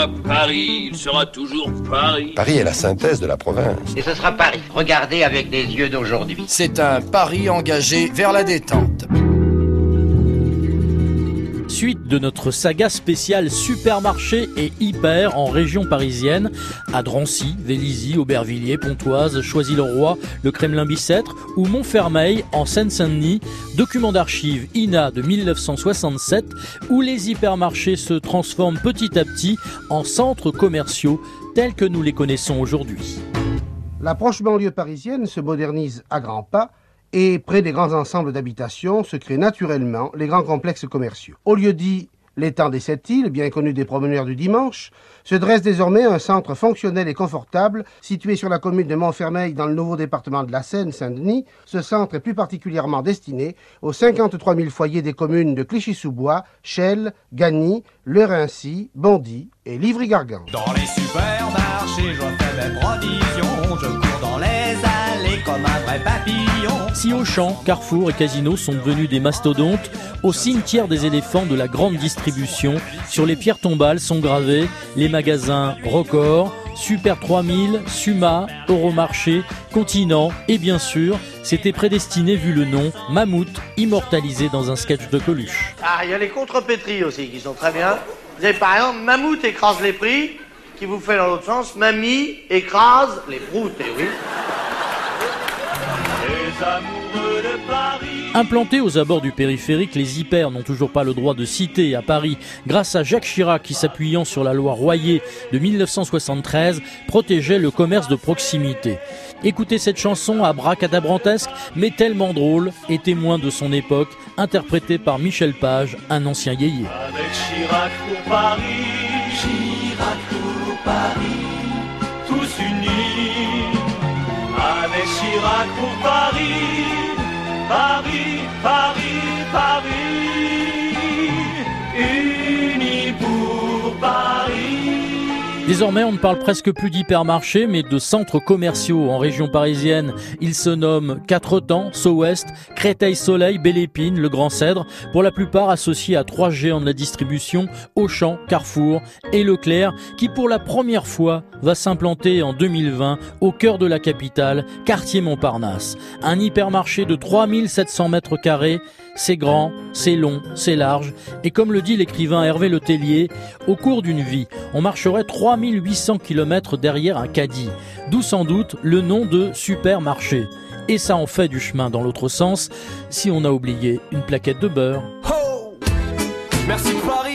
sera Paris, il sera toujours Paris. Paris est la synthèse de la province. Et ce sera Paris, regardez avec des yeux d'aujourd'hui. C'est un pari engagé vers la détente. Suite de notre saga spéciale supermarché et hyper en région parisienne, à Drancy, Vélizy, Aubervilliers, Pontoise, Choisy-le-Roi, le Kremlin-Bicêtre ou Montfermeil en Seine-Saint-Denis, document d'archives INA de 1967 où les hypermarchés se transforment petit à petit en centres commerciaux tels que nous les connaissons aujourd'hui. La proche banlieue parisienne se modernise à grands pas et près des grands ensembles d'habitations se créent naturellement les grands complexes commerciaux. Au lieu dit l'étang des Sept-Îles, bien connu des promeneurs du dimanche, se dresse désormais un centre fonctionnel et confortable situé sur la commune de Montfermeil dans le nouveau département de la Seine-Saint-Denis. Ce centre est plus particulièrement destiné aux 53 000 foyers des communes de Clichy-sous-Bois, Chelles, Gagny, Le Raincy, Bondy et Livry-Gargan. Dans les supermarchés, je fais mes provisions, je cours dans les allées comme un vrai papillon. Si Auchan, Carrefour et Casino sont devenus des mastodontes, au cimetière des éléphants de la grande distribution, sur les pierres tombales sont gravés les magasins Record, Super 3000, Suma, Euromarché, Continent et bien sûr, c'était prédestiné vu le nom, Mammouth, immortalisé dans un sketch de Coluche. Ah, il y a les contrepétries aussi qui sont très bien. Vous avez par exemple Mammouth écrase les prix, qui vous fait dans l'autre sens, Mamie écrase les proutes, et oui. Les amoureux de Paris. Implantés aux abords du périphérique, les hyper n'ont toujours pas le droit de citer à Paris grâce à Jacques Chirac qui, s'appuyant sur la loi Royer de 1973, protégeait le commerce de proximité. Écoutez cette chanson abracadabrantesque, mais tellement drôle et témoin de son époque, interprétée par Michel Page, un ancien yéyé. Avec Chirac pour Paris, Chirac pour Paris, tous unis. Avec Chirac pour Paris, Paris, Paris, Paris, unis pour Paris. Désormais, on ne parle presque plus d'hypermarchés, mais de centres commerciaux en région parisienne. Ils se nomment Quatre-Temps, So-Ouest, Créteil-Soleil, Belle-Épine, le Grand Cèdre, pour la plupart associés à trois géants de la distribution, Auchan, Carrefour et Leclerc, qui pour la première fois va s'implanter en 2020 au cœur de la capitale, quartier Montparnasse. Un hypermarché de 3700 mètres carrés. C'est grand, c'est long, c'est large. Et comme le dit l'écrivain Hervé Le Tellier, au cours d'une vie, on marcherait 3800 km derrière un caddie. D'où sans doute le nom de supermarché. Et ça en fait du chemin dans l'autre sens, si on a oublié une plaquette de beurre. Oh, merci Paris.